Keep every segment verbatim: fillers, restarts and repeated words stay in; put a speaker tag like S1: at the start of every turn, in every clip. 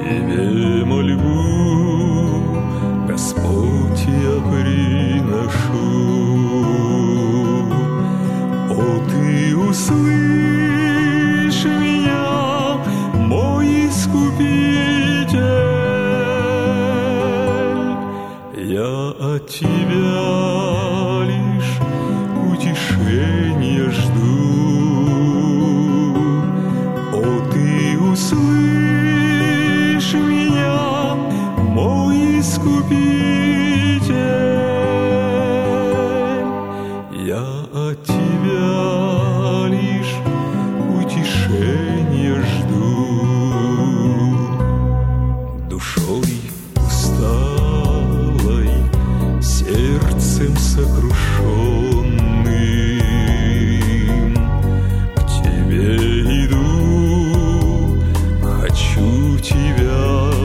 S1: Тебе мольбу, Господь, я приношу. О, Ты услышь меня, мой Искупитель, я от Тебя лишь утешения жду. О, Ты услышь меня, мой Искупитель, я от Тебя лишь утешения жду. Душой усталой, сердцем сокрушенным к Тебе иду, хочу Тебя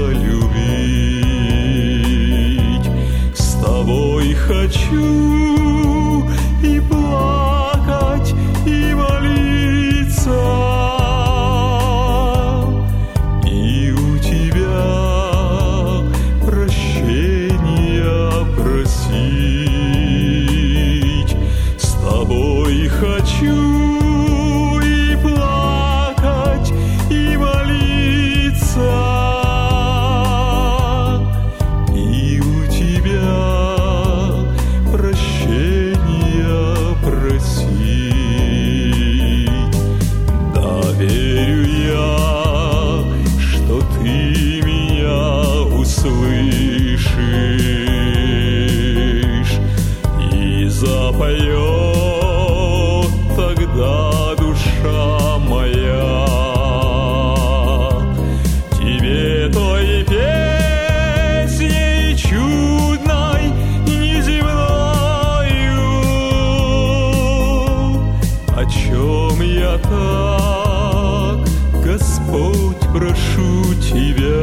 S1: любить. С Тобой хочу и плакать, и молиться, и у Тебя прощения просить. С Тобой хочу и плакать, и молиться, и у Тебя прощения просить. Да верю я, что Ты меня услышишь, и запоет тогда душа моя Тебе той песней чудной, неземною, о чем я так, Господь, прошу Тебя.